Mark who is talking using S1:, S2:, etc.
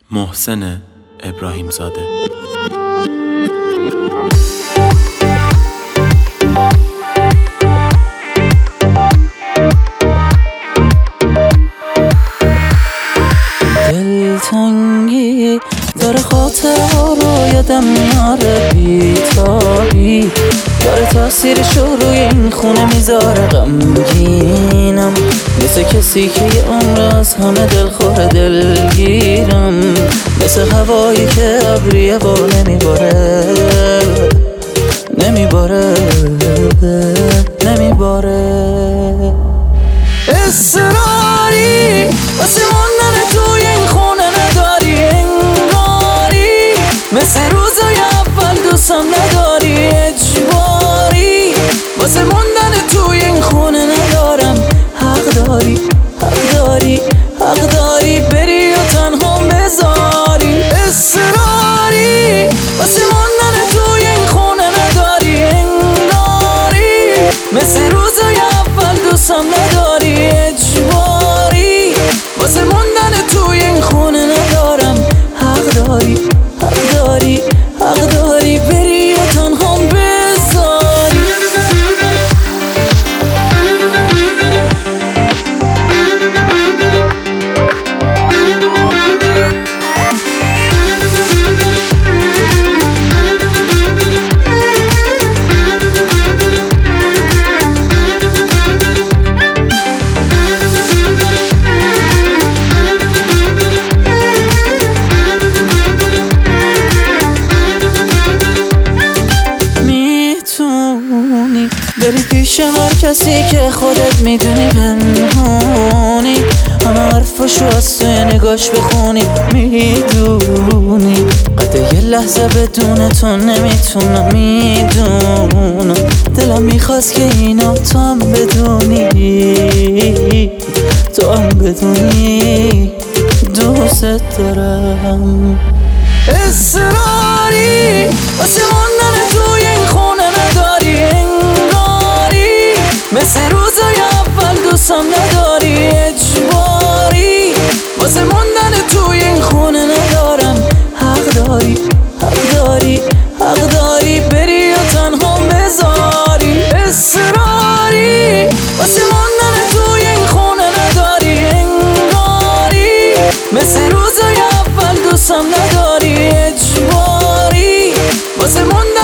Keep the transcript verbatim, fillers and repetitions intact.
S1: محسن ابراهیم زاده.
S2: دلتنگی داره خاطرها رو یادم میاره، بیتابی داره تاثیرش رو روی این خونه میذاره. غمگینم مثل کسی که یه عمر از همه دلخوره، دلگیرم مثل هوایی که ابریه با نمیباره نمیباره نمیباره. اصراری واسه موندن توی این خونه نداری، انگاری مثل روزای اول دوستم نداری، اجباری واسه موندن توی این خونه ندارم. حق داری حق داری حق داری بری و تنها بذاری. اصراری واسه موندن توی این خونه نداری، انگاری مثل روزای اول دوستم نداری، اجباری واسه موندن توی این خونه ندارم. حق داری حق داری حق داری بری و تنها بذاری. بری پیش هر کسی که خودت میدونی، پنهونی همه حرفاشو از توی نگاش بخونی، میدونی قد یه لحظه بدون تو نمیتونم، میدونم دلم میخواست که اینا تو هم بدونی، تو هم بدونی دوست دارم. اصراری واسه موندن توی این خونه نداری، انگاری مثل روزای اول دوستم نداری، اجباری واسه موندن توی این خونه ندارم. حق داری حق داری حق داری بری و تنها بذاری. اصراری واسه موندن توی این خونه نداری، انگاری مثل روزای اول دوستم نداری، اجباری واسه موندن